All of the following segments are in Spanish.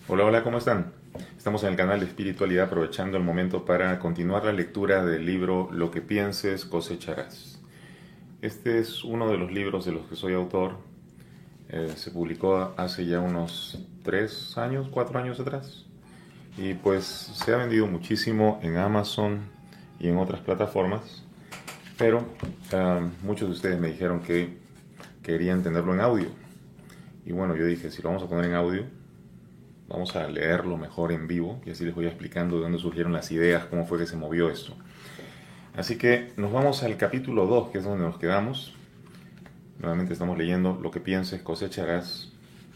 Hola, hola, ¿cómo están? Estamos en el canal de espiritualidad aprovechando el momento para continuar la lectura del libro Lo que pienses cosecharás. Este es uno de los libros de los que soy autor. Se publicó hace ya unos 3 años, 4 años atrás. Y pues se ha vendido muchísimo en Amazon y en otras plataformas. Pero muchos de ustedes me dijeron que querían tenerlo en audio. Y bueno, yo dije, si lo vamos a poner en audio, vamos a leerlo mejor en vivo y así les voy explicando de dónde surgieron las ideas, cómo fue que se movió esto. Así que nos vamos al capítulo 2, que es donde nos quedamos. Nuevamente estamos leyendo Lo que pienses cosecharás.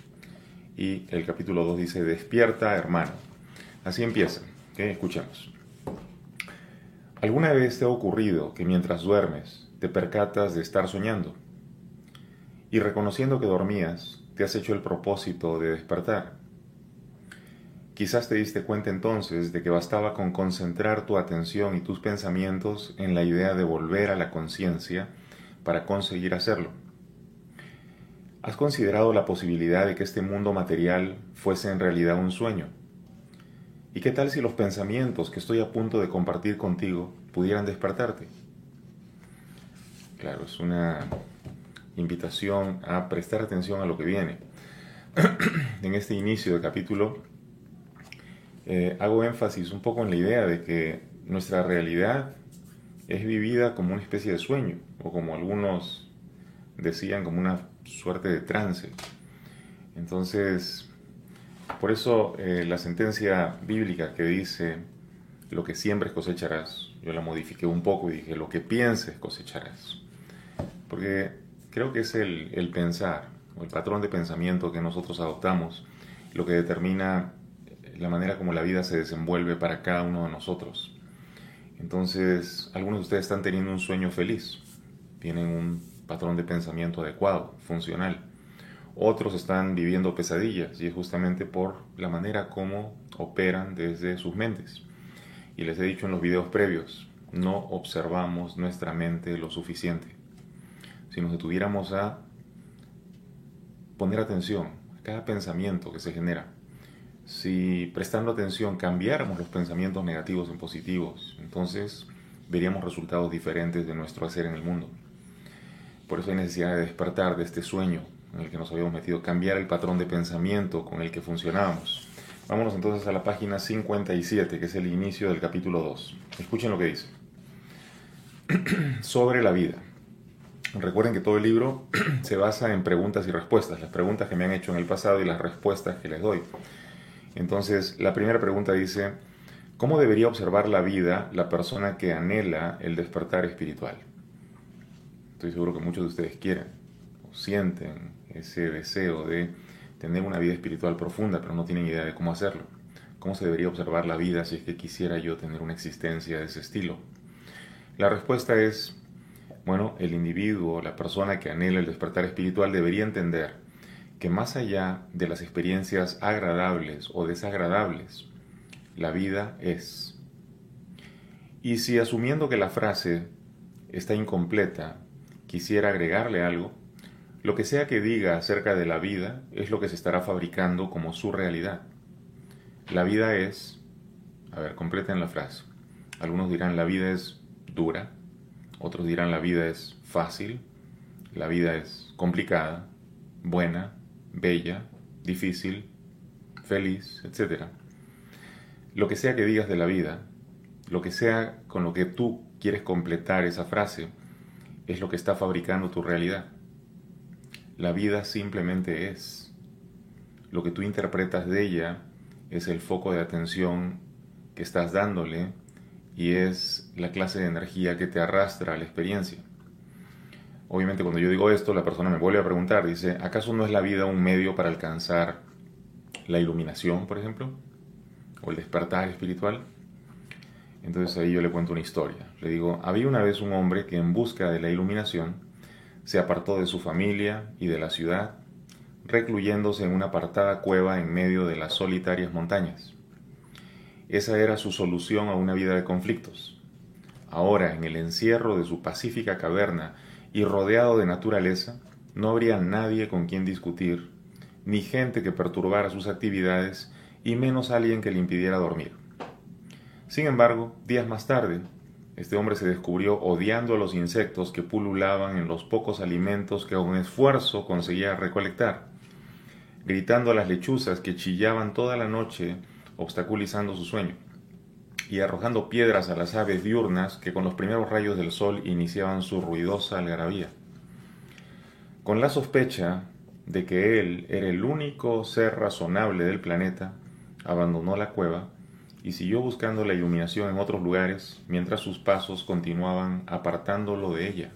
Y el capítulo 2 dice, despierta, hermano. Así empieza. ¿Okay? Escuchemos. ¿Alguna vez te ha ocurrido que mientras duermes te percatas de estar soñando? Y reconociendo que dormías, te has hecho el propósito de despertar. Quizás te diste cuenta entonces de que bastaba con concentrar tu atención y tus pensamientos en la idea de volver a la conciencia para conseguir hacerlo. ¿Has considerado la posibilidad de que este mundo material fuese en realidad un sueño? ¿Y qué tal si los pensamientos que estoy a punto de compartir contigo pudieran despertarte? Claro, es una invitación a prestar atención a lo que viene. En este inicio del capítulo hago énfasis un poco en la idea de que nuestra realidad es vivida como una especie de sueño, o como algunos decían, como una suerte de trance. Entonces, por eso la sentencia bíblica que dice, lo que siembres cosecharás, yo la modifiqué un poco y dije, lo que pienses cosecharás. Porque creo que es el pensar, o el patrón de pensamiento que nosotros adoptamos, lo que determina la manera como la vida se desenvuelve para cada uno de nosotros. Entonces, algunos de ustedes están teniendo un sueño feliz, tienen un patrón de pensamiento adecuado, funcional. Otros están viviendo pesadillas y es justamente por la manera como operan desde sus mentes. Y les he dicho en los videos previos, no observamos nuestra mente lo suficiente. Si nos detuviéramos a poner atención a cada pensamiento que se genera, si prestando atención cambiáramos los pensamientos negativos en positivos, entonces veríamos resultados diferentes de nuestro hacer en el mundo. Por eso hay necesidad de despertar de este sueño en el que nos habíamos metido, cambiar el patrón de pensamiento con el que funcionábamos. Vámonos entonces a la página 57, que es el inicio del capítulo 2. Escuchen lo que dice. Sobre la vida. Recuerden que todo el libro se basa en preguntas y respuestas, las preguntas que me han hecho en el pasado y las respuestas que les doy. Entonces, la primera pregunta dice, ¿cómo debería observar la vida la persona que anhela el despertar espiritual? Estoy seguro que muchos de ustedes quieren o sienten ese deseo de tener una vida espiritual profunda, pero no tienen idea de cómo hacerlo. ¿Cómo se debería observar la vida si es que quisiera yo tener una existencia de ese estilo? La respuesta es, bueno, el individuo, la persona que anhela el despertar espiritual debería entender que más allá de las experiencias agradables o desagradables, la vida es. Y si asumiendo que la frase está incompleta, quisiera agregarle algo, lo que sea que diga acerca de la vida es lo que se estará fabricando como su realidad. La vida es, a ver, completen la frase. Algunos dirán la vida es dura, otros dirán la vida es fácil, la vida es complicada, buena, bella, difícil, feliz, etc. Lo que sea que digas de la vida, lo que sea con lo que tú quieres completar esa frase, es lo que está fabricando tu realidad. La vida simplemente es. Lo que tú interpretas de ella es el foco de atención que estás dándole y es la clase de energía que te arrastra a la experiencia. Obviamente cuando yo digo esto, la persona me vuelve a preguntar, dice, ¿acaso no es la vida un medio para alcanzar la iluminación, por ejemplo? ¿O el despertar espiritual? Entonces ahí yo le cuento una historia. Le digo, había una vez un hombre que en busca de la iluminación se apartó de su familia y de la ciudad, recluyéndose en una apartada cueva en medio de las solitarias montañas. Esa era su solución a una vida de conflictos. Ahora, en el encierro de su pacífica caverna y rodeado de naturaleza, no habría nadie con quien discutir, ni gente que perturbara sus actividades y menos alguien que le impidiera dormir. Sin embargo, días más tarde, este hombre se descubrió odiando a los insectos que pululaban en los pocos alimentos que con esfuerzo conseguía recolectar, gritando a las lechuzas que chillaban toda la noche obstaculizando su sueño, y arrojando piedras a las aves diurnas que con los primeros rayos del sol iniciaban su ruidosa algarabía. Con la sospecha de que él era el único ser razonable del planeta, abandonó la cueva y siguió buscando la iluminación en otros lugares mientras sus pasos continuaban apartándolo de ella.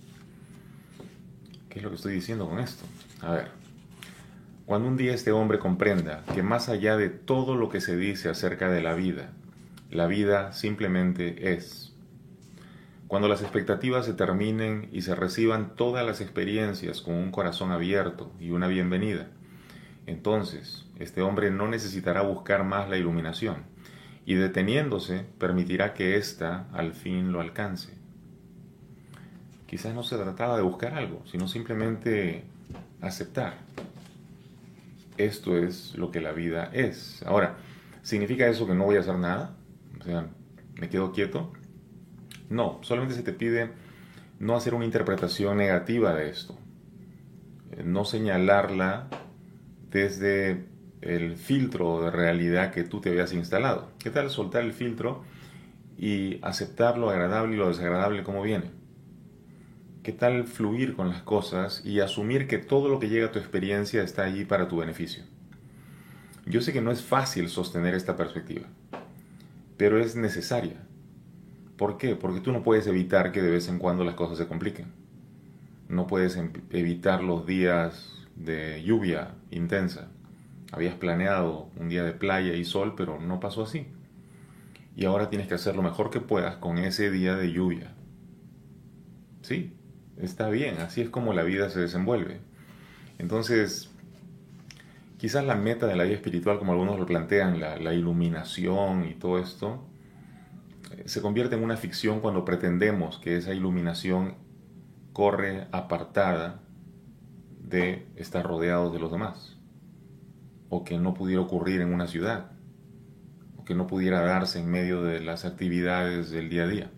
¿Qué es lo que estoy diciendo con esto? A ver, cuando un día este hombre comprenda que más allá de todo lo que se dice acerca de la vida simplemente es. Cuando las expectativas se terminen y se reciban todas las experiencias con un corazón abierto y una bienvenida, entonces este hombre no necesitará buscar más la iluminación y deteniéndose permitirá que ésta al fin lo alcance. Quizás no se trataba de buscar algo, sino simplemente aceptar. Esto es lo que la vida es. Ahora, ¿significa eso que no voy a hacer nada? O sea, ¿me quedo quieto? No, solamente se te pide no hacer una interpretación negativa de esto. No señalarla desde el filtro de realidad que tú te habías instalado. ¿Qué tal soltar el filtro y aceptar lo agradable y lo desagradable como viene? ¿Qué tal fluir con las cosas y asumir que todo lo que llega a tu experiencia está allí para tu beneficio? Yo sé que no es fácil sostener esta perspectiva, pero es necesaria. ¿Por qué? Porque tú no puedes evitar que de vez en cuando las cosas se compliquen. No puedes evitar los días de lluvia intensa. Habías planeado un día de playa y sol, pero no pasó así. Y ahora tienes que hacer lo mejor que puedas con ese día de lluvia. Sí, está bien, así es como la vida se desenvuelve. Entonces, quizás la meta de la vida espiritual, como algunos lo plantean, la iluminación y todo esto, se convierte en una ficción cuando pretendemos que esa iluminación corre apartada de estar rodeados de los demás, o que no pudiera ocurrir en una ciudad, o que no pudiera darse en medio de las actividades del día a día.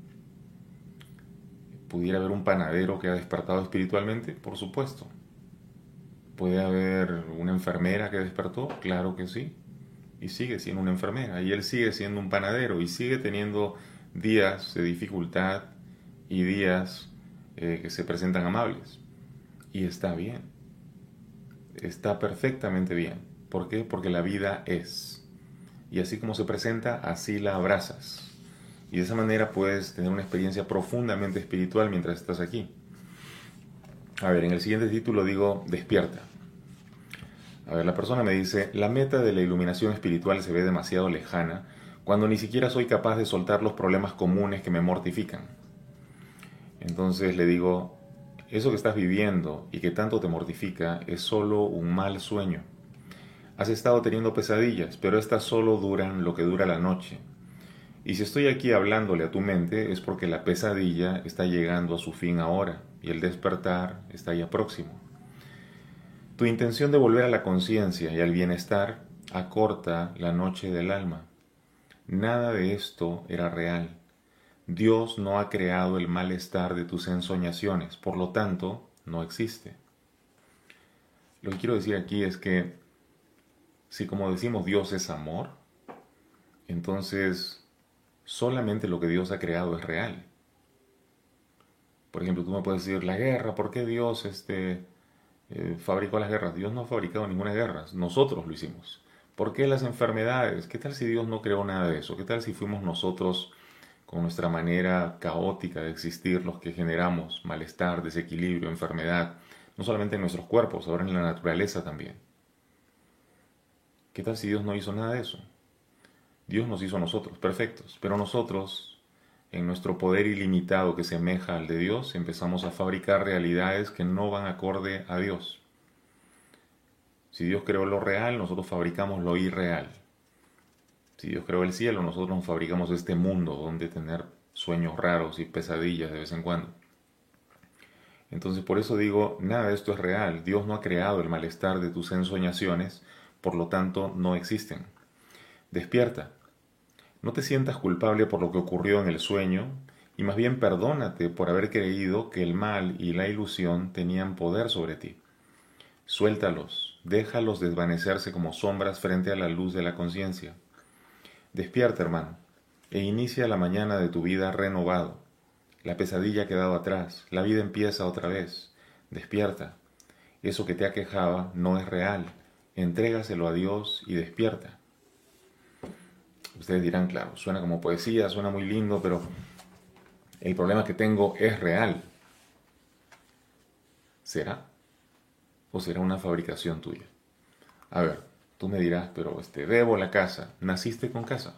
¿Pudiera haber un panadero que ha despertado espiritualmente? Por supuesto. ¿Puede haber una enfermera que despertó? Claro que sí. Y sigue siendo una enfermera. Y él sigue siendo un panadero. Y sigue teniendo días de dificultad y días que se presentan amables. Y está bien. Está perfectamente bien. ¿Por qué? Porque la vida es. Y así como se presenta, así la abrazas. Y de esa manera puedes tener una experiencia profundamente espiritual mientras estás aquí. A ver, en el siguiente título digo, despierta. A ver, la persona me dice, la meta de la iluminación espiritual se ve demasiado lejana cuando ni siquiera soy capaz de soltar los problemas comunes que me mortifican. Entonces le digo, eso que estás viviendo y que tanto te mortifica es solo un mal sueño. Has estado teniendo pesadillas, pero estas solo duran lo que dura la noche. Y si estoy aquí hablándole a tu mente es porque la pesadilla está llegando a su fin ahora y el despertar está ya próximo. Tu intención de volver a la conciencia y al bienestar acorta la noche del alma. Nada de esto era real. Dios no ha creado el malestar de tus ensoñaciones, por lo tanto, no existe. Lo que quiero decir aquí es que si como decimos Dios es amor, entonces solamente lo que Dios ha creado es real. Por ejemplo, tú me puedes decir, la guerra, ¿por qué Dios fabricó las guerras? Dios no ha fabricado ninguna guerra, nosotros lo hicimos. ¿Por qué las enfermedades? ¿Qué tal si Dios no creó nada de eso? ¿Qué tal si fuimos nosotros, con nuestra manera caótica de existir, los que generamos malestar, desequilibrio, enfermedad, no solamente en nuestros cuerpos, ahora en la naturaleza también? ¿Qué tal si Dios no hizo nada de eso? Dios nos hizo a nosotros perfectos, pero nosotros, en nuestro poder ilimitado que semeja al de Dios, empezamos a fabricar realidades que no van acorde a Dios. Si Dios creó lo real, nosotros fabricamos lo irreal. Si Dios creó el cielo, nosotros nos fabricamos este mundo donde tener sueños raros y pesadillas de vez en cuando. Entonces por eso digo, nada de esto es real. Dios no ha creado el malestar de tus ensoñaciones por lo tanto no existen. Despierta. No te sientas culpable por lo que ocurrió en el sueño y más bien perdónate por haber creído que el mal y la ilusión tenían poder sobre ti. Suéltalos, déjalos desvanecerse como sombras frente a la luz de la conciencia. Despierta, hermano, e inicia la mañana de tu vida renovado. La pesadilla ha quedado atrás, la vida empieza otra vez. Despierta. Eso que te aquejaba no es real. Entrégaselo a Dios y despierta. Ustedes dirán, claro, suena como poesía, suena muy lindo, pero el problema que tengo es real. ¿Será? ¿O será una fabricación tuya? A ver, tú me dirás, pero debo la casa. ¿Naciste con casa?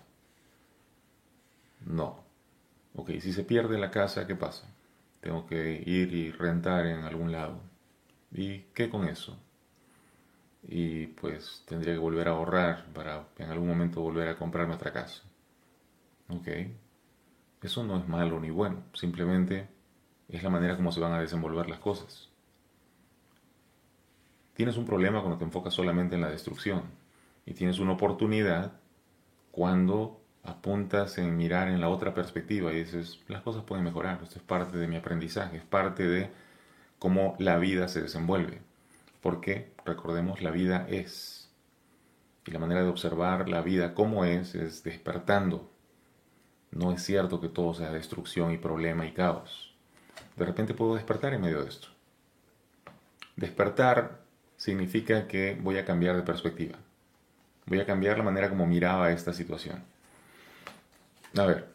No. Ok, si se pierde la casa, ¿qué pasa? Tengo que ir y rentar en algún lado. ¿Y qué con eso? Y pues tendría que volver a ahorrar para en algún momento volver a comprarme otra casa. Ok, eso no es malo ni bueno, simplemente es la manera como se van a desenvolver las cosas. Tienes un problema cuando te enfocas solamente en la destrucción y tienes una oportunidad cuando apuntas en mirar en la otra perspectiva y dices, las cosas pueden mejorar, esto es parte de mi aprendizaje, es parte de cómo la vida se desenvuelve. Porque, recordemos, la vida es. Y la manera de observar la vida como es despertando. No es cierto que todo sea destrucción y problema y caos. De repente puedo despertar en medio de esto. Despertar significa que voy a cambiar de perspectiva. Voy a cambiar la manera como miraba esta situación. A ver,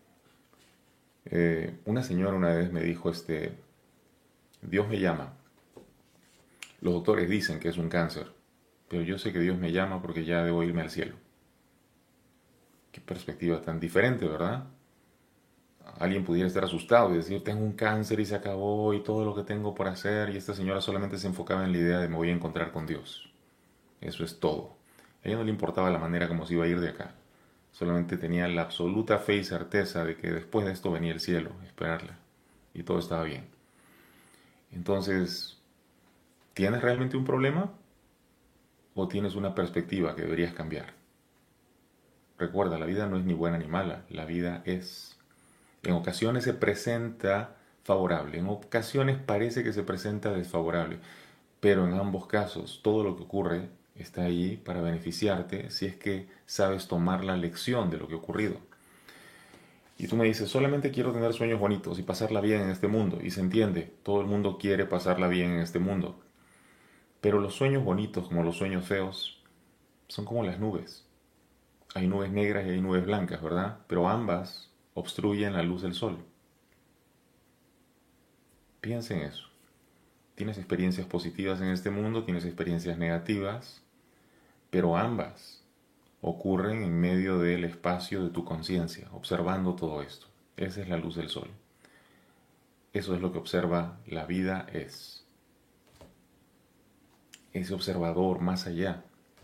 una señora una vez me dijo, Dios me llama. Los doctores dicen que es un cáncer, pero yo sé que Dios me llama porque ya debo irme al cielo. Qué perspectiva tan diferente, ¿verdad? Alguien pudiera estar asustado y decir, tengo un cáncer y se acabó y todo lo que tengo por hacer, y esta señora solamente se enfocaba en la idea de me voy a encontrar con Dios. Eso es todo. A ella no le importaba la manera como se iba a ir de acá. Solamente tenía la absoluta fe y certeza de que después de esto venía el cielo, esperarla, y todo estaba bien. Entonces, ¿tienes realmente un problema? ¿O tienes una perspectiva que deberías cambiar? Recuerda, la vida no es ni buena ni mala, la vida es. En ocasiones se presenta favorable, en ocasiones parece que se presenta desfavorable, pero en ambos casos todo lo que ocurre está ahí para beneficiarte si es que sabes tomar la lección de lo que ha ocurrido. Y tú me dices, solamente quiero tener sueños bonitos y pasarla bien en este mundo, y se entiende, todo el mundo quiere pasarla bien en este mundo. Pero los sueños bonitos, como los sueños feos, son como las nubes. Hay nubes negras y hay nubes blancas, ¿verdad? Pero ambas obstruyen la luz del sol. Piensa en eso. Tienes experiencias positivas en este mundo, tienes experiencias negativas, pero ambas ocurren en medio del espacio de tu conciencia, observando todo esto. Esa es la luz del sol. Eso es lo que observa la vida es. Ese observador más allá.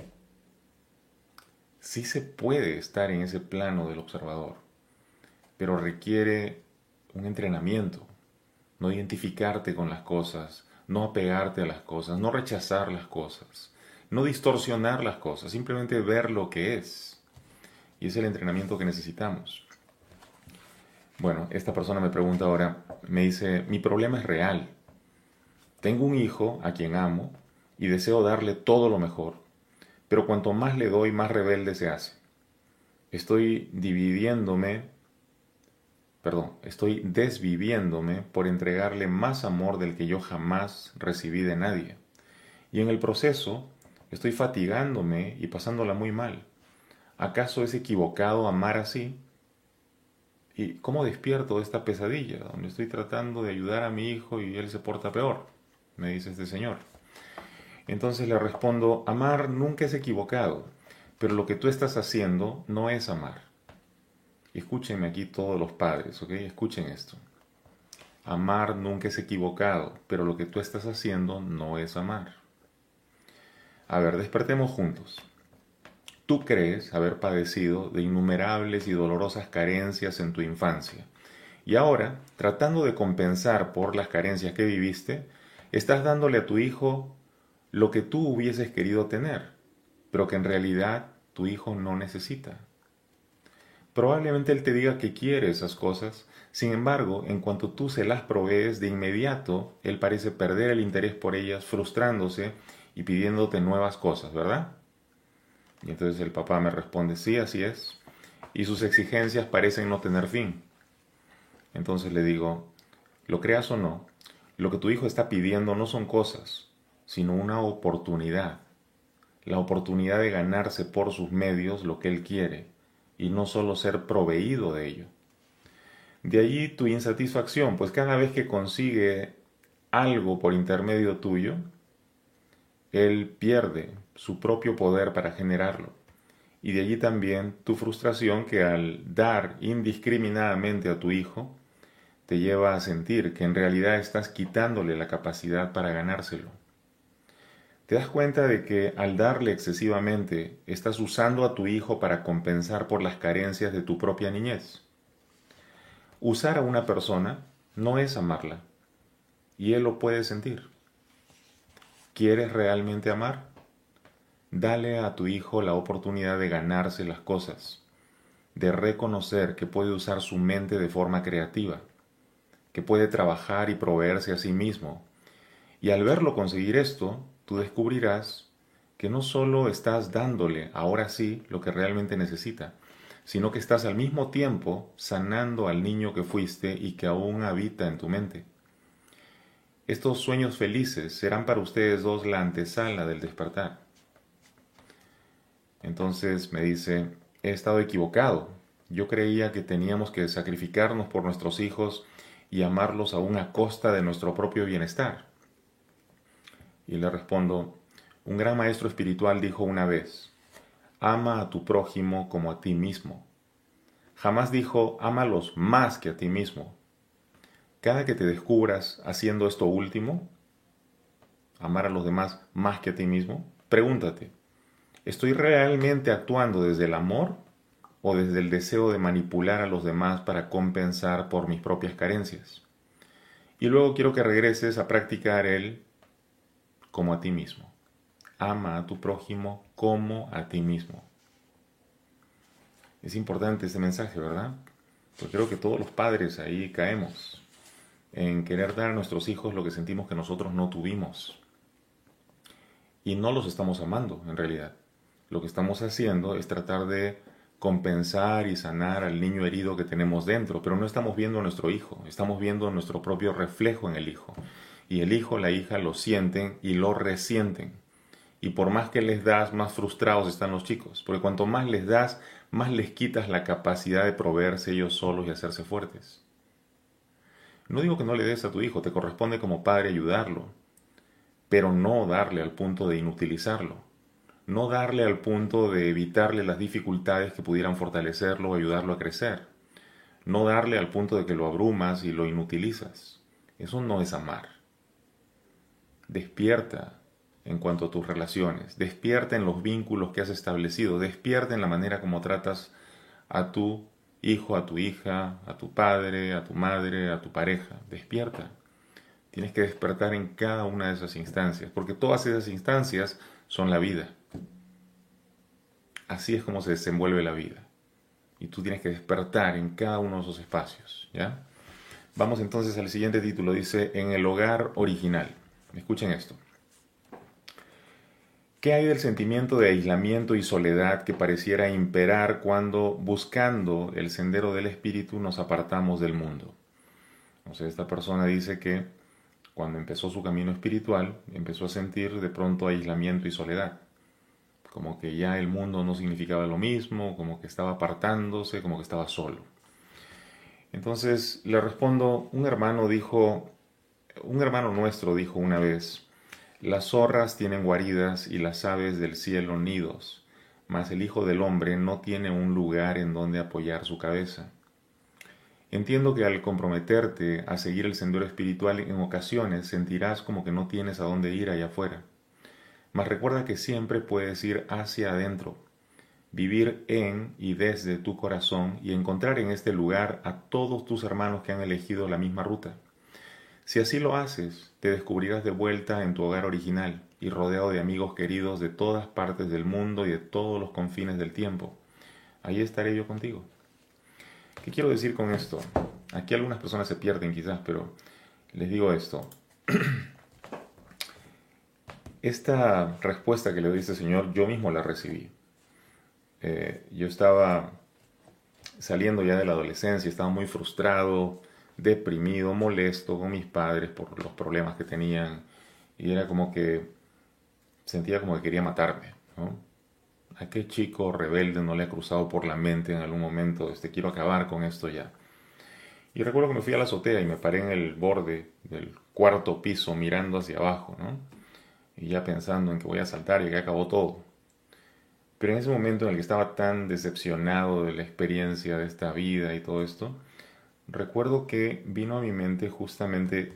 Sí se puede estar en ese plano del observador, pero requiere un entrenamiento, no identificarte con las cosas, no apegarte a las cosas, no rechazar las cosas, no distorsionar las cosas, simplemente ver lo que es. Y es el entrenamiento que necesitamos. Bueno, esta persona me pregunta ahora, me dice, mi problema es real. Tengo un hijo a quien amo y deseo darle todo lo mejor, pero cuanto más le doy, más rebelde se hace. Estoy desviviéndome por entregarle más amor del que yo jamás recibí de nadie. Y en el proceso estoy fatigándome y pasándola muy mal. ¿Acaso es equivocado amar así? ¿Y cómo despierto de esta pesadilla, donde estoy tratando de ayudar a mi hijo y él se porta peor? Me dice este señor. Entonces le respondo, amar nunca es equivocado, pero lo que tú estás haciendo no es amar. Y escúchenme aquí todos los padres, ¿ok? Escuchen esto. Amar nunca es equivocado, pero lo que tú estás haciendo no es amar. A ver, despertemos juntos. Tú crees haber padecido de innumerables y dolorosas carencias en tu infancia. Y ahora, tratando de compensar por las carencias que viviste, estás dándole a tu hijo lo que tú hubieses querido tener, pero que en realidad tu hijo no necesita. Probablemente él te diga que quiere esas cosas, sin embargo, en cuanto tú se las provees, de inmediato él parece perder el interés por ellas, frustrándose y pidiéndote nuevas cosas, ¿verdad? Y entonces el papá me responde, sí, así es, y sus exigencias parecen no tener fin. Entonces le digo, lo creas o no, lo que tu hijo está pidiendo no son cosas, sino una oportunidad. La oportunidad de ganarse por sus medios lo que él quiere, y no solo ser proveído de ello. De allí tu insatisfacción, pues cada vez que consigue algo por intermedio tuyo, él pierde su propio poder para generarlo. Y de allí también tu frustración que al dar indiscriminadamente a tu hijo, te lleva a sentir que en realidad estás quitándole la capacidad para ganárselo. ¿Te das cuenta de que al darle excesivamente estás usando a tu hijo para compensar por las carencias de tu propia niñez? Usar a una persona no es amarla, y él lo puede sentir. ¿Quieres realmente amar? Dale a tu hijo la oportunidad de ganarse las cosas, de reconocer que puede usar su mente de forma creativa, que puede trabajar y proveerse a sí mismo. Y al verlo conseguir esto, tú descubrirás que no solo estás dándole ahora sí lo que realmente necesita, sino que estás al mismo tiempo sanando al niño que fuiste y que aún habita en tu mente. Estos sueños felices serán para ustedes dos la antesala del despertar. Entonces me dice, he estado equivocado. Yo creía que teníamos que sacrificarnos por nuestros hijos y amarlos aún a costa de nuestro propio bienestar. Y le respondo, un gran maestro espiritual dijo una vez, ama a tu prójimo como a ti mismo. Jamás dijo, ámalos más que a ti mismo. Cada que te descubras haciendo esto último, amar a los demás más que a ti mismo, pregúntate, ¿estoy realmente actuando desde el amor o desde el deseo de manipular a los demás para compensar por mis propias carencias? Y luego quiero que regreses a practicar el como a ti mismo. Ama a tu prójimo como a ti mismo. Es importante este mensaje, ¿verdad? Porque creo que todos los padres ahí caemos en querer dar a nuestros hijos lo que sentimos que nosotros no tuvimos. Y no los estamos amando, en realidad. Lo que estamos haciendo es tratar de compensar y sanar al niño herido que tenemos dentro, pero no estamos viendo a nuestro hijo, estamos viendo nuestro propio reflejo en el hijo. Y el hijo, la hija lo sienten y lo resienten. Y por más que les das, más frustrados están los chicos, porque cuanto más les das, más les quitas la capacidad de proveerse ellos solos y hacerse fuertes. No digo que no le des a tu hijo, te corresponde como padre ayudarlo, pero no darle al punto de inutilizarlo, no darle al punto de evitarle las dificultades que pudieran fortalecerlo o ayudarlo a crecer, no darle al punto de que lo abrumas y lo inutilizas. Eso no es amar. Despierta en cuanto a tus relaciones, despierta en los vínculos que has establecido, despierta en la manera como tratas a tu hijo, a tu hija, a tu padre, a tu madre, a tu pareja. Despierta. Tienes que despertar en cada una de esas instancias, porque todas esas instancias son la vida. Así es como se desenvuelve la vida. Y tú tienes que despertar en cada uno de esos espacios, ¿ya? Vamos entonces al siguiente título, dice, en el hogar original. Escuchen esto. ¿Qué hay del sentimiento de aislamiento y soledad que pareciera imperar cuando, buscando el sendero del espíritu, nos apartamos del mundo? O sea, esta persona dice que cuando empezó su camino espiritual, empezó a sentir de pronto aislamiento y soledad. Como que ya el mundo no significaba lo mismo, como que estaba apartándose, como que estaba solo. Entonces le respondo, un hermano nuestro dijo una vez, las zorras tienen guaridas y las aves del cielo nidos, mas el Hijo del Hombre no tiene un lugar en donde apoyar su cabeza. Entiendo que al comprometerte a seguir el sendero espiritual en ocasiones sentirás como que no tienes a dónde ir allá afuera. Mas recuerda que siempre puedes ir hacia adentro, vivir en y desde tu corazón y encontrar en este lugar a todos tus hermanos que han elegido la misma ruta. Si así lo haces, te descubrirás de vuelta en tu hogar original y rodeado de amigos queridos de todas partes del mundo y de todos los confines del tiempo. Ahí estaré yo contigo. ¿Qué quiero decir con esto? Aquí algunas personas se pierden quizás, pero les digo esto. Esta respuesta que le doy a este señor, yo mismo la recibí. Yo estaba saliendo ya de la adolescencia, estaba muy frustrado, deprimido, molesto con mis padres por los problemas que tenían, y era como que sentía como que quería matarme, ¿no? ¿A qué chico rebelde no le ha cruzado por la mente en algún momento, quiero acabar con esto ya? Y recuerdo que me fui a la azotea y me paré en el borde del cuarto piso mirando hacia abajo, ¿no? Y ya pensando en que voy a saltar y que acabó todo. Pero en ese momento en el que estaba tan decepcionado de la experiencia de esta vida y todo esto, recuerdo que vino a mi mente justamente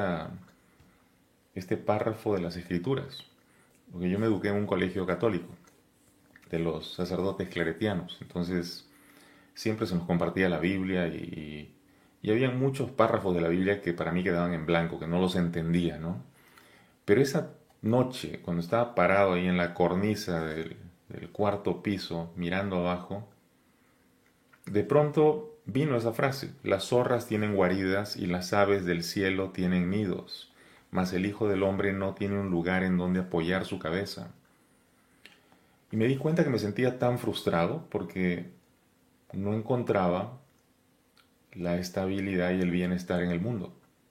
este párrafo de las Escrituras, porque yo me eduqué en un colegio católico de los sacerdotes claretianos, entonces siempre se nos compartía la Biblia y había muchos párrafos de la Biblia que para mí quedaban en blanco, que no los entendía, ¿no? Pero esa noche, cuando estaba parado ahí en la cornisa del cuarto piso, mirando abajo, de pronto vino esa frase: las zorras tienen guaridas y las aves del cielo tienen nidos, mas el Hijo del Hombre no tiene un lugar en donde apoyar su cabeza. Y me di cuenta que me sentía tan frustrado porque no encontraba la estabilidad y el bienestar en el mundo.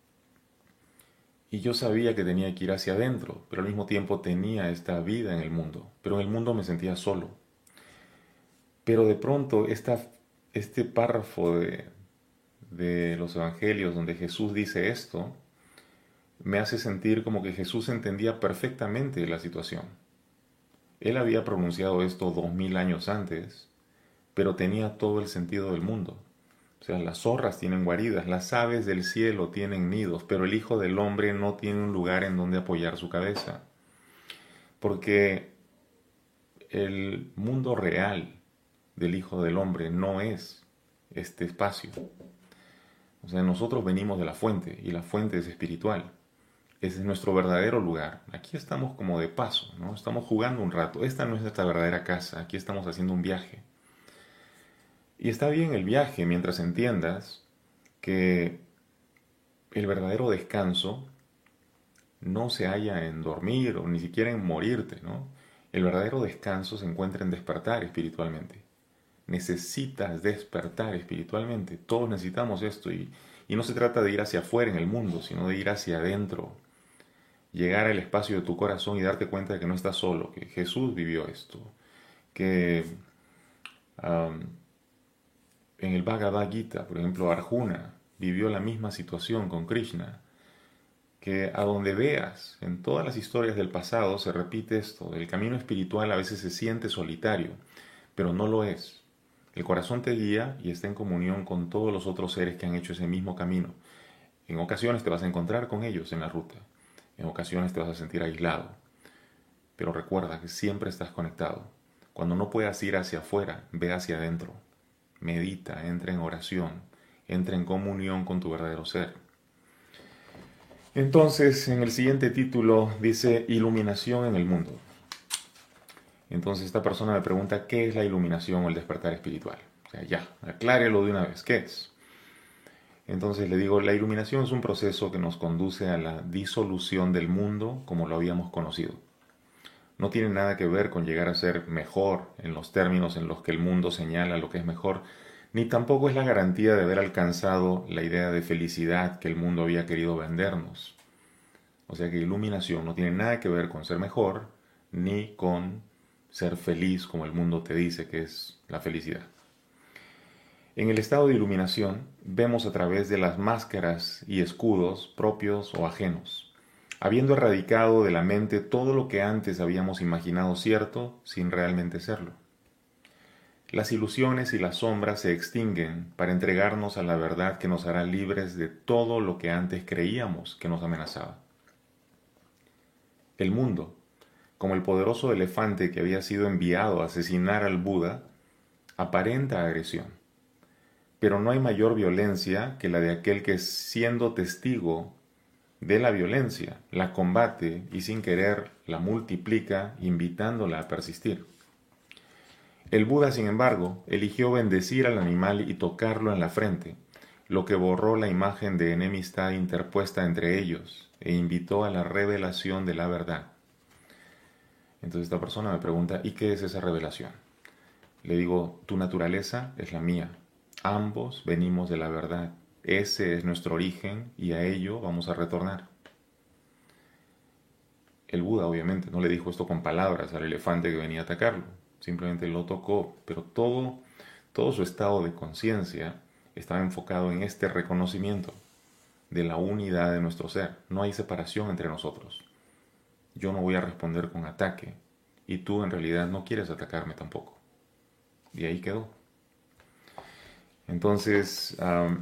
Y yo sabía que tenía que ir hacia adentro, pero al mismo tiempo tenía esta vida en el mundo. Pero en el mundo me sentía solo. Pero de pronto este párrafo de los evangelios donde Jesús dice esto, me hace sentir como que Jesús entendía perfectamente la situación. Él había pronunciado esto 2000 años antes, pero tenía todo el sentido del mundo. O sea, las zorras tienen guaridas, las aves del cielo tienen nidos, pero el Hijo del Hombre no tiene un lugar en donde apoyar su cabeza. Porque el mundo real del Hijo del Hombre no es este espacio. O sea, nosotros venimos de la fuente y la fuente es espiritual. Ese es nuestro verdadero lugar. Aquí estamos como de paso, ¿no? Estamos jugando un rato. Esta no es nuestra verdadera casa. Aquí estamos haciendo un viaje. Y está bien el viaje mientras entiendas que el verdadero descanso no se halla en dormir o ni siquiera en morirte, ¿no? El verdadero descanso se encuentra en despertar espiritualmente. Necesitas despertar espiritualmente. Todos necesitamos esto y no se trata de ir hacia afuera en el mundo, sino de ir hacia adentro. Llegar al espacio de tu corazón y darte cuenta de que no estás solo, que Jesús vivió esto, que en el Bhagavad Gita, por ejemplo, Arjuna vivió la misma situación con Krishna, que a donde veas, en todas las historias del pasado se repite esto: el camino espiritual a veces se siente solitario, pero no lo es. El corazón te guía y está en comunión con todos los otros seres que han hecho ese mismo camino. En ocasiones te vas a encontrar con ellos en la ruta, en ocasiones te vas a sentir aislado, pero recuerda que siempre estás conectado. Cuando no puedas ir hacia afuera, ve hacia adentro. Medita, entra en oración, entra en comunión con tu verdadero ser. Entonces, en el siguiente título dice iluminación en el mundo. Entonces esta persona me pregunta qué es la iluminación o el despertar espiritual. O sea, ya, aclárelo de una vez, ¿qué es? Entonces le digo, la iluminación es un proceso que nos conduce a la disolución del mundo como lo habíamos conocido. No tiene nada que ver con llegar a ser mejor en los términos en los que el mundo señala lo que es mejor, ni tampoco es la garantía de haber alcanzado la idea de felicidad que el mundo había querido vendernos. O sea que iluminación no tiene nada que ver con ser mejor, ni con ser feliz como el mundo te dice que es la felicidad. En el estado de iluminación vemos a través de las máscaras y escudos propios o ajenos, habiendo erradicado de la mente todo lo que antes habíamos imaginado cierto sin realmente serlo. Las ilusiones y las sombras se extinguen para entregarnos a la verdad que nos hará libres de todo lo que antes creíamos que nos amenazaba. El mundo, como el poderoso elefante que había sido enviado a asesinar al Buda, aparenta agresión. Pero no hay mayor violencia que la de aquel que, siendo testigo de la violencia, la combate y sin querer la multiplica, invitándola a persistir. El Buda, sin embargo, eligió bendecir al animal y tocarlo en la frente, lo que borró la imagen de enemistad interpuesta entre ellos e invitó a la revelación de la verdad. Entonces esta persona me pregunta, ¿y qué es esa revelación? Le digo, tu naturaleza es la mía. Ambos venimos de la verdad. Ese es nuestro origen y a ello vamos a retornar. El Buda obviamente no le dijo esto con palabras al elefante que venía a atacarlo. Simplemente lo tocó, pero todo su estado de conciencia estaba enfocado en este reconocimiento de la unidad de nuestro ser. No hay separación entre nosotros. Yo no voy a responder con ataque y tú en realidad no quieres atacarme tampoco. Y ahí quedó. Entonces,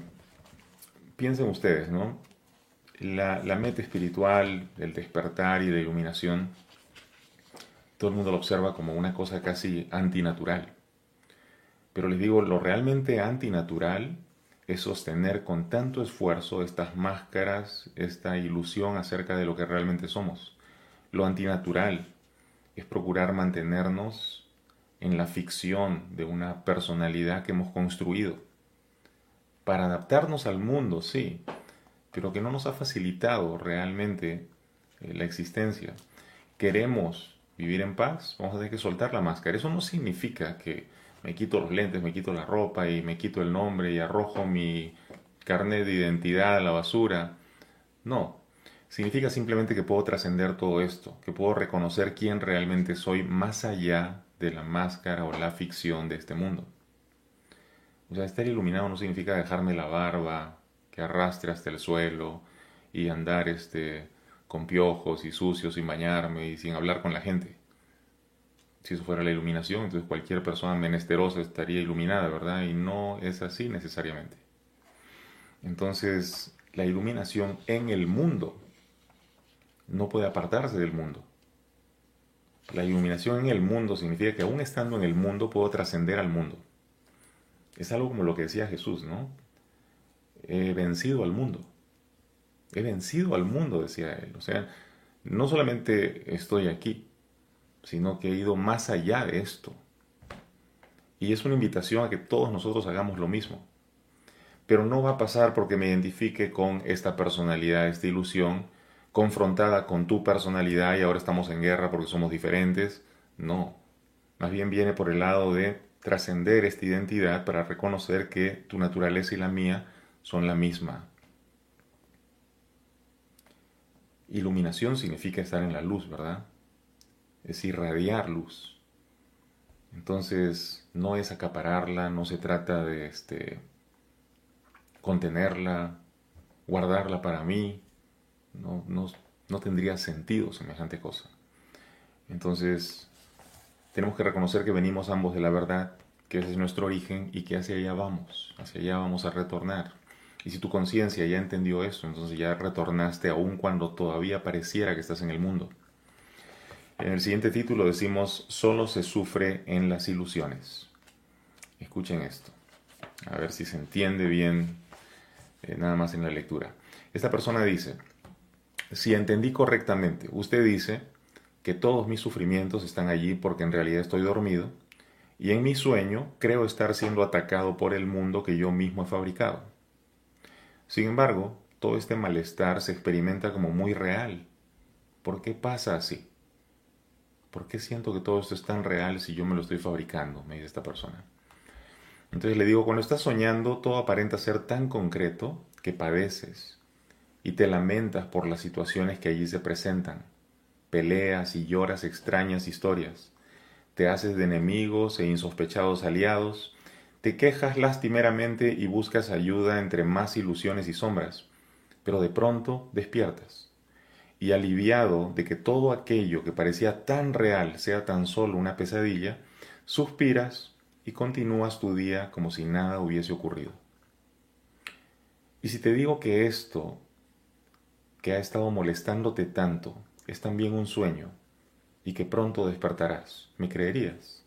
piensen ustedes, ¿no? La meta espiritual, el despertar y la iluminación, todo el mundo lo observa como una cosa casi antinatural. Pero les digo, lo realmente antinatural es sostener con tanto esfuerzo estas máscaras, esta ilusión acerca de lo que realmente somos. Lo antinatural es procurar mantenernos en la ficción de una personalidad que hemos construido para adaptarnos al mundo, sí, pero que no nos ha facilitado realmente la existencia. Queremos vivir en paz, vamos a tener que soltar la máscara. Eso no significa que me quito los lentes, me quito la ropa y me quito el nombre y arrojo mi carnet de identidad a la basura. No, significa simplemente que puedo trascender todo esto, que puedo reconocer quién realmente soy más allá de la máscara o la ficción de este mundo. O sea, estar iluminado no significa dejarme la barba que arrastre hasta el suelo y andar con piojos y sucio sin bañarme y sin hablar con la gente. Si eso fuera la iluminación, entonces cualquier persona menesterosa estaría iluminada, ¿verdad? Y no es así necesariamente. Entonces, la iluminación en el mundo no puede apartarse del mundo. La iluminación en el mundo significa que aún estando en el mundo puedo trascender al mundo. Es algo como lo que decía Jesús, ¿no? He vencido al mundo. He vencido al mundo, decía él. O sea, no solamente estoy aquí, sino que he ido más allá de esto. Y es una invitación a que todos nosotros hagamos lo mismo. Pero no va a pasar porque me identifique con esta personalidad, esta ilusión, confrontada con tu personalidad y ahora estamos en guerra porque somos diferentes. No, más bien viene por el lado de trascender esta identidad para reconocer que tu naturaleza y la mía son la misma. Iluminación significa estar en la luz, ¿verdad? Es irradiar luz. Entonces, no es acapararla, no se trata de contenerla, guardarla para mí. No tendría sentido semejante cosa. Entonces, tenemos que reconocer que venimos ambos de la verdad, que ese es nuestro origen y que hacia allá vamos a retornar. Y si tu conciencia ya entendió eso, entonces ya retornaste aun cuando todavía pareciera que estás en el mundo. En el siguiente título decimos, solo se sufre en las ilusiones. Escuchen esto, a ver si se entiende bien nada más en la lectura. Esta persona dice, si entendí correctamente, usted dice que todos mis sufrimientos están allí porque en realidad estoy dormido y en mi sueño creo estar siendo atacado por el mundo que yo mismo he fabricado. Sin embargo, todo este malestar se experimenta como muy real. ¿Por qué pasa así? ¿Por qué siento que todo esto es tan real si yo me lo estoy fabricando? Me dice esta persona. Entonces le digo, cuando estás soñando, todo aparenta ser tan concreto que padeces y te lamentas por las situaciones que allí se presentan. Peleas y lloras extrañas historias. Te haces de enemigos e insospechados aliados. Te quejas lastimeramente y buscas ayuda entre más ilusiones y sombras. Pero de pronto despiertas. Y aliviado de que todo aquello que parecía tan real sea tan solo una pesadilla, suspiras y continúas tu día como si nada hubiese ocurrido. Y si te digo que esto, que ha estado molestándote tanto, es también un sueño y que pronto despertarás, ¿me creerías?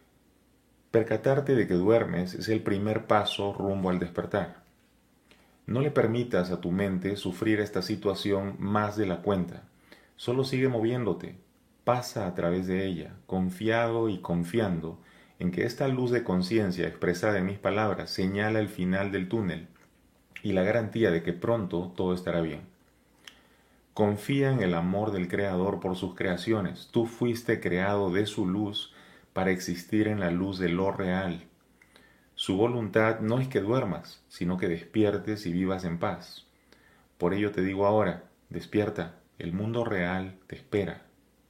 Percatarte de que duermes es el primer paso rumbo al despertar. No le permitas a tu mente sufrir esta situación más de la cuenta. Solo sigue moviéndote. Pasa a través de ella, confiado y confiando en que esta luz de conciencia expresada en mis palabras señala el final del túnel y la garantía de que pronto todo estará bien. Confía en el amor del Creador por sus creaciones. Tú fuiste creado de su luz para existir en la luz de lo real. Su voluntad no es que duermas, sino que despiertes y vivas en paz. Por ello te digo ahora, despierta, el mundo real te espera.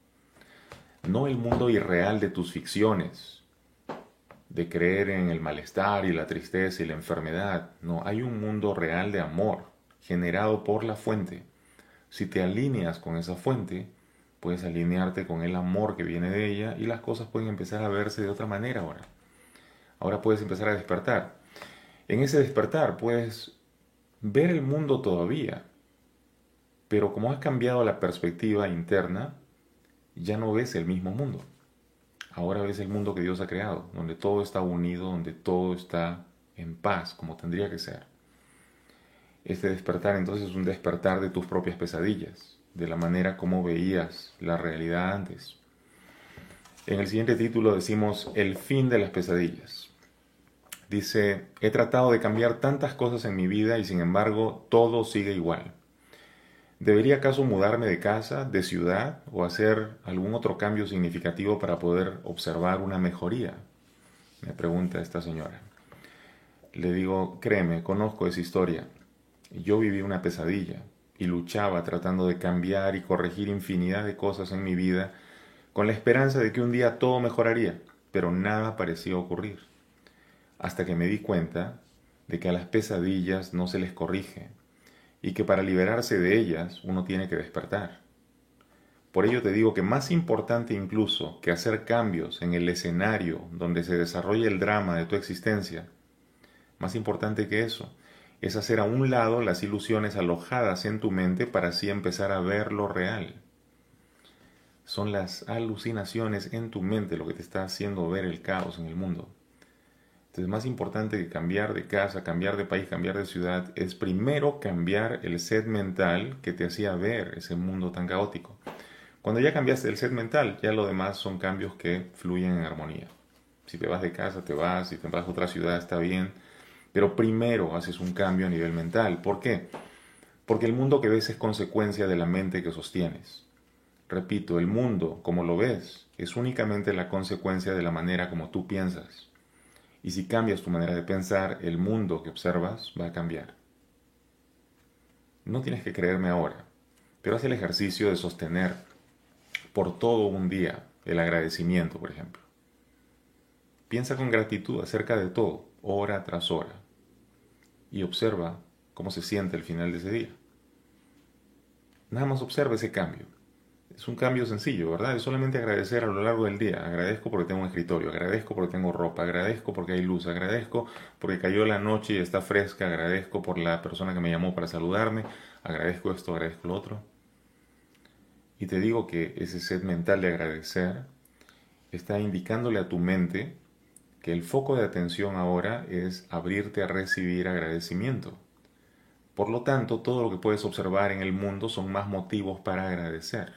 No el mundo irreal de tus ficciones, de creer en el malestar y la tristeza y la enfermedad. No, hay un mundo real de amor, generado por la fuente. Si te alineas con esa fuente, puedes alinearte con el amor que viene de ella y las cosas pueden empezar a verse de otra manera ahora. Ahora puedes empezar a despertar. En ese despertar puedes ver el mundo todavía, pero como has cambiado la perspectiva interna, ya no ves el mismo mundo. Ahora ves el mundo que Dios ha creado, donde todo está unido, donde todo está en paz, como tendría que ser. Este despertar entonces es un despertar de tus propias pesadillas, de la manera como veías la realidad antes. En el siguiente título decimos el fin de las pesadillas. Dice, he tratado de cambiar tantas cosas en mi vida y sin embargo todo sigue igual. ¿Debería acaso mudarme de casa, de ciudad o hacer algún otro cambio significativo para poder observar una mejoría? Me pregunta esta señora. Le digo, créeme, conozco esa historia. Yo viví una pesadilla y luchaba tratando de cambiar y corregir infinidad de cosas en mi vida con la esperanza de que un día todo mejoraría, pero nada parecía ocurrir. Hasta que me di cuenta de que a las pesadillas no se les corrige y que para liberarse de ellas uno tiene que despertar. Por ello te digo que más importante incluso que hacer cambios en el escenario donde se desarrolla el drama de tu existencia, más importante que eso, es hacer a un lado las ilusiones alojadas en tu mente para así empezar a ver lo real. Son las alucinaciones en tu mente lo que te está haciendo ver el caos en el mundo. Entonces, más importante que cambiar de casa, cambiar de país, cambiar de ciudad, es primero cambiar el set mental que te hacía ver ese mundo tan caótico. Cuando ya cambiaste el set mental, ya lo demás son cambios que fluyen en armonía. Si te vas de casa, te vas, si te vas a otra ciudad, está bien. Pero primero haces un cambio a nivel mental. ¿Por qué? Porque el mundo que ves es consecuencia de la mente que sostienes. Repito, el mundo, como lo ves, es únicamente la consecuencia de la manera como tú piensas. Y si cambias tu manera de pensar, el mundo que observas va a cambiar. No tienes que creerme ahora, pero haz el ejercicio de sostener por todo un día el agradecimiento, por ejemplo. Piensa con gratitud acerca de todo, hora tras hora, y observa cómo se siente el final de ese día. Nada más observa ese cambio. Es un cambio sencillo, ¿verdad? Es solamente agradecer a lo largo del día. Agradezco porque tengo un escritorio, agradezco porque tengo ropa, agradezco porque hay luz, agradezco porque cayó la noche y está fresca, agradezco por la persona que me llamó para saludarme, agradezco esto, agradezco lo otro. Y te digo que ese set mental de agradecer está indicándole a tu mente que el foco de atención ahora es abrirte a recibir agradecimiento. Por lo tanto, todo lo que puedes observar en el mundo son más motivos para agradecer.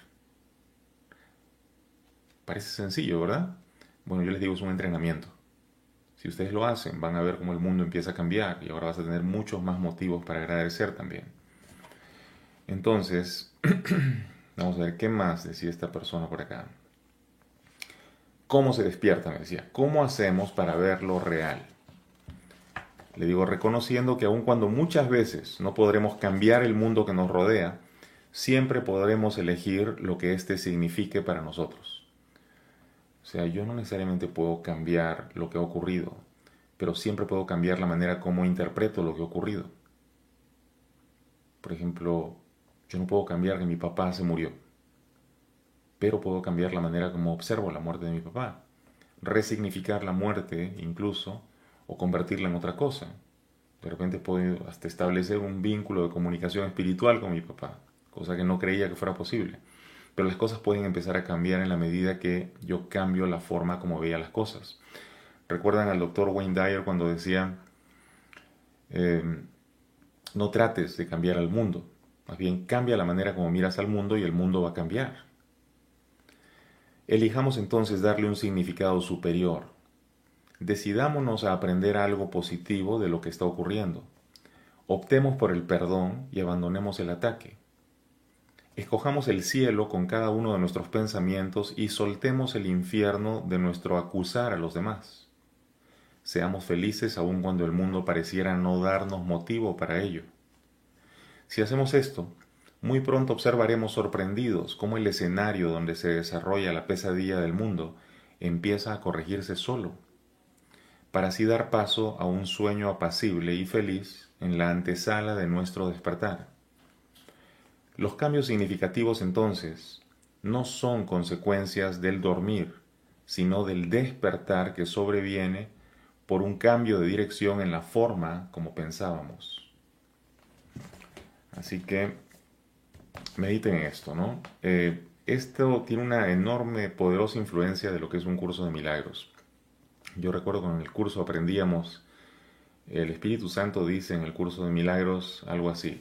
Parece sencillo, ¿verdad? Bueno, yo les digo, es un entrenamiento. Si ustedes lo hacen, van a ver cómo el mundo empieza a cambiar y ahora vas a tener muchos más motivos para agradecer también. Entonces, vamos a ver qué más decía esta persona por acá. ¿Cómo se despierta? Me decía. ¿Cómo hacemos para ver lo real? Le digo, reconociendo que aun cuando muchas veces no podremos cambiar el mundo que nos rodea, siempre podremos elegir lo que éste signifique para nosotros. O sea, yo no necesariamente puedo cambiar lo que ha ocurrido, pero siempre puedo cambiar la manera como interpreto lo que ha ocurrido. Por ejemplo, yo no puedo cambiar que mi papá se murió, pero puedo cambiar la manera como observo la muerte de mi papá, resignificar la muerte incluso, o convertirla en otra cosa. De repente puedo hasta establecer un vínculo de comunicación espiritual con mi papá, cosa que no creía que fuera posible. Pero las cosas pueden empezar a cambiar en la medida que yo cambio la forma como veía las cosas. ¿Recuerdan al doctor Wayne Dyer cuando decía, No trates de cambiar al mundo, más bien cambia la manera como miras al mundo y el mundo va a cambiar. Elijamos entonces darle un significado superior. Decidámonos a aprender algo positivo de lo que está ocurriendo. Optemos por el perdón y abandonemos el ataque. Escojamos el cielo con cada uno de nuestros pensamientos y soltemos el infierno de nuestro acusar a los demás. Seamos felices aun cuando el mundo pareciera no darnos motivo para ello. Si hacemos esto, muy pronto observaremos sorprendidos cómo el escenario donde se desarrolla la pesadilla del mundo empieza a corregirse solo, para así dar paso a un sueño apacible y feliz en la antesala de nuestro despertar. Los cambios significativos entonces no son consecuencias del dormir, sino del despertar que sobreviene por un cambio de dirección en la forma como pensábamos. Así que mediten en esto, ¿no? Esto tiene una enorme, poderosa influencia de lo que es un curso de milagros. Yo recuerdo que en el curso aprendíamos, el Espíritu Santo dice en el curso de milagros algo así.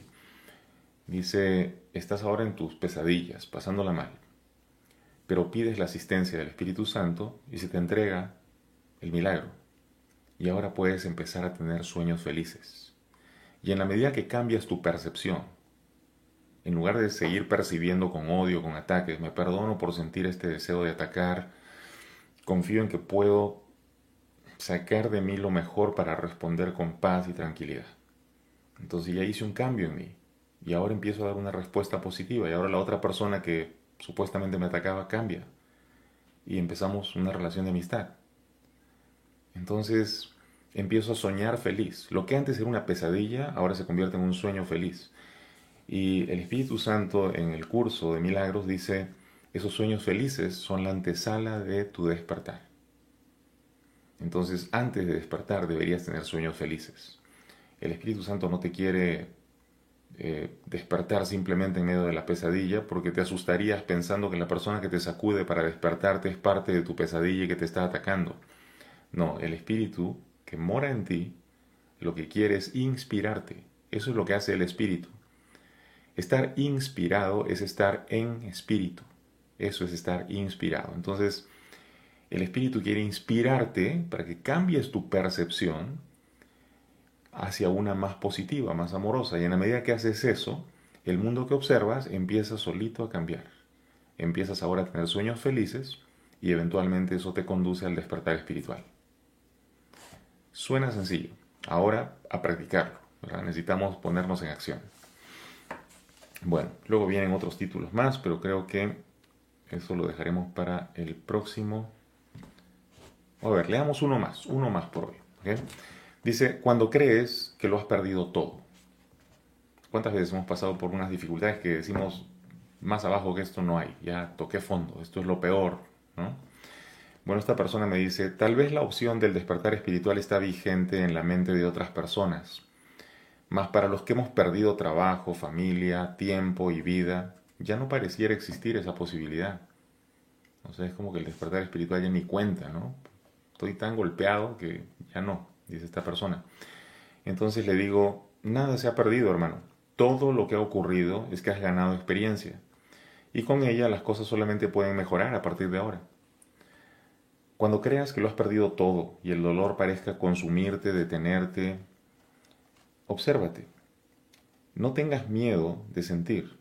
Dice, estás ahora en tus pesadillas, pasándola mal, pero pides la asistencia del Espíritu Santo y se te entrega el milagro. Y ahora puedes empezar a tener sueños felices. Y en la medida que cambias tu percepción, en lugar de seguir percibiendo con odio, con ataques, me perdono por sentir este deseo de atacar, confío en que puedo sacar de mí lo mejor para responder con paz y tranquilidad. Entonces ya hice un cambio en mí. Y ahora empiezo a dar una respuesta positiva. Y ahora la otra persona que supuestamente me atacaba cambia. Y empezamos una relación de amistad. Entonces empiezo a soñar feliz. Lo que antes era una pesadilla, ahora se convierte en un sueño feliz. Y el Espíritu Santo en el curso de milagros dice, esos sueños felices son la antesala de tu despertar. Entonces antes de despertar deberías tener sueños felices. El Espíritu Santo no te quiere despertar simplemente en medio de la pesadilla, porque te asustarías pensando que la persona que te sacude para despertarte es parte de tu pesadilla y que te está atacando. No, el Espíritu que mora en ti lo que quiere es inspirarte. Eso es lo que hace el Espíritu. Estar inspirado es estar en espíritu. Eso es estar inspirado. Entonces, el Espíritu quiere inspirarte para que cambies tu percepción hacia una más positiva, más amorosa. Y en la medida que haces eso, el mundo que observas empieza solito a cambiar. Empiezas ahora a tener sueños felices y eventualmente eso te conduce al despertar espiritual. Suena sencillo. Ahora a practicarlo, ¿verdad? Necesitamos ponernos en acción. Bueno, luego vienen otros títulos más, pero creo que eso lo dejaremos para el próximo. A ver, leamos uno más por hoy. ¿Okay? Dice, cuando crees que lo has perdido todo. ¿Cuántas veces hemos pasado por unas dificultades que decimos, más abajo que esto no hay, ya toqué fondo, esto es lo peor, ¿no? Bueno, esta persona me dice, tal vez la opción del despertar espiritual está vigente en la mente de otras personas, mas para los que hemos perdido trabajo, familia, tiempo y vida, ya no pareciera existir esa posibilidad. O sea, es como que el despertar espiritual ya ni cuenta, ¿no? Estoy tan golpeado que ya no, dice esta persona. Entonces le digo, nada se ha perdido, hermano. Todo lo que ha ocurrido es que has ganado experiencia. Y con ella las cosas solamente pueden mejorar a partir de ahora. Cuando creas que lo has perdido todo y el dolor parezca consumirte, detenerte, obsérvate. No tengas miedo de sentir.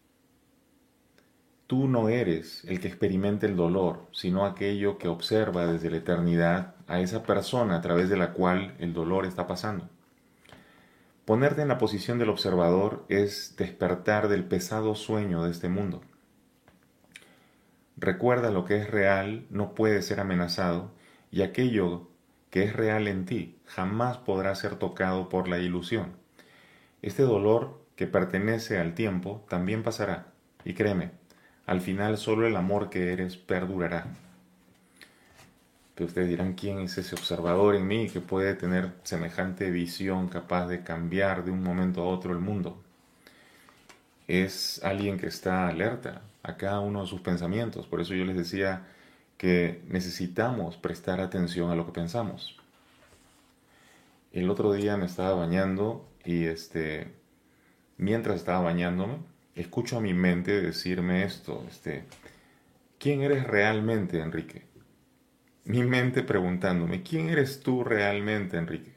Tú no eres el que experimenta el dolor, sino aquello que observa desde la eternidad a esa persona a través de la cual el dolor está pasando. Ponerte en la posición del observador es despertar del pesado sueño de este mundo. Recuerda, lo que es real no puede ser amenazado, y aquello que es real en ti jamás podrá ser tocado por la ilusión. Este dolor que pertenece al tiempo también pasará, y créeme, al final solo el amor que eres perdurará. Pero ustedes dirán, ¿quién es ese observador en mí que puede tener semejante visión capaz de cambiar de un momento a otro el mundo? Es alguien que está alerta a cada uno de sus pensamientos. Por eso yo les decía que necesitamos prestar atención a lo que pensamos. El otro día me estaba bañando y mientras estaba bañándome, escucho a mi mente decirme esto, ¿quién eres realmente, Enrique? Mi mente preguntándome, ¿quién eres tú realmente, Enrique?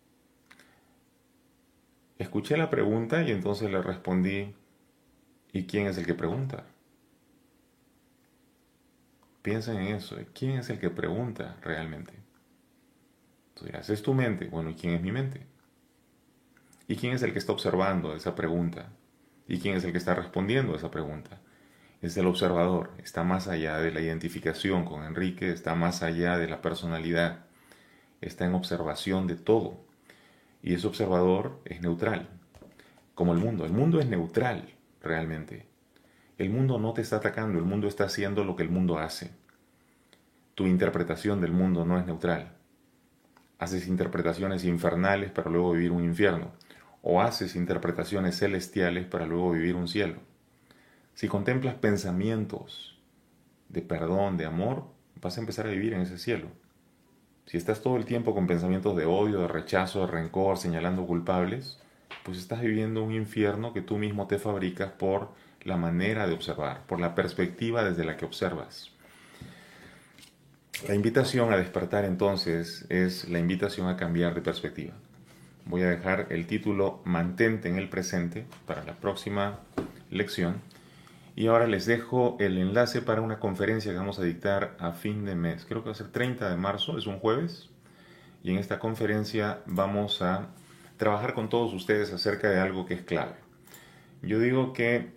Escuché la pregunta y entonces le respondí, ¿y quién es el que pregunta? Piensa en eso, ¿quién es el que pregunta realmente? Tú dirás, ¿es tu mente? Bueno, ¿y quién es mi mente? ¿Y quién es el que está observando esa pregunta? ¿Y quién es el que está respondiendo a esa pregunta? Es el observador, está más allá de la identificación con Enrique, está más allá de la personalidad, está en observación de todo. Y ese observador es neutral, como el mundo. El mundo es neutral, realmente. El mundo no te está atacando, el mundo está haciendo lo que el mundo hace. Tu interpretación del mundo no es neutral. Haces interpretaciones infernales para luego vivir un infierno, o haces interpretaciones celestiales para luego vivir un cielo. Si contemplas pensamientos de perdón, de amor, vas a empezar a vivir en ese cielo. Si estás todo el tiempo con pensamientos de odio, de rechazo, de rencor, señalando culpables, pues estás viviendo un infierno que tú mismo te fabricas por la manera de observar, por la perspectiva desde la que observas. La invitación a despertar entonces es la invitación a cambiar de perspectiva. Voy a dejar el título Mantente en el presente para la próxima lección. Y ahora les dejo el enlace para una conferencia que vamos a dictar a fin de mes. Creo que va a ser 30 de marzo, es un jueves. Y en esta conferencia vamos a trabajar con todos ustedes acerca de algo que es clave. Yo digo que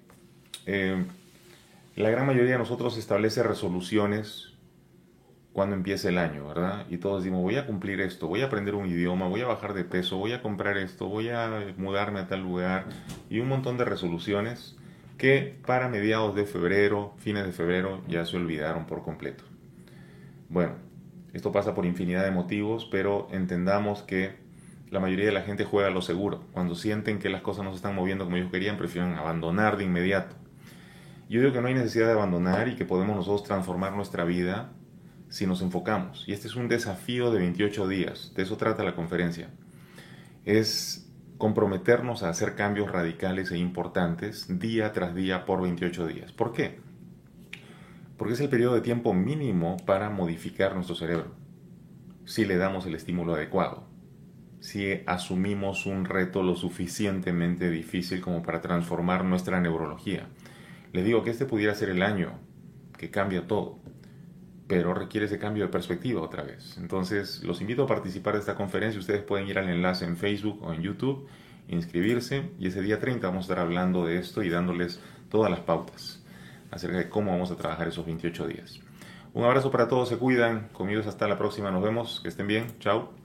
la gran mayoría de nosotros establece resoluciones cuando empieza el año, ¿verdad? Y todos decimos, voy a cumplir esto, voy a aprender un idioma, voy a bajar de peso, voy a comprar esto, voy a mudarme a tal lugar, y un montón de resoluciones que para mediados de febrero, fines de febrero, ya se olvidaron por completo. Bueno, esto pasa por infinidad de motivos, pero entendamos que la mayoría de la gente juega a lo seguro. Cuando sienten que las cosas no se están moviendo como ellos querían, prefieren abandonar de inmediato. Yo digo que no hay necesidad de abandonar y que podemos nosotros transformar nuestra vida si nos enfocamos. Y este es un desafío de 28 días, de eso trata la conferencia. Es comprometernos a hacer cambios radicales e importantes día tras día por 28 días. ¿Por qué? Porque es el periodo de tiempo mínimo para modificar nuestro cerebro, si le damos el estímulo adecuado, si asumimos un reto lo suficientemente difícil como para transformar nuestra neurología. Les digo que este pudiera ser el año que cambia todo, pero requiere ese cambio de perspectiva otra vez. Entonces, los invito a participar de esta conferencia. Ustedes pueden ir al enlace en Facebook o en YouTube, inscribirse, y ese día 30 vamos a estar hablando de esto y dándoles todas las pautas acerca de cómo vamos a trabajar esos 28 días. Un abrazo para todos, se cuidan, conmigo hasta la próxima, nos vemos, que estén bien, chao.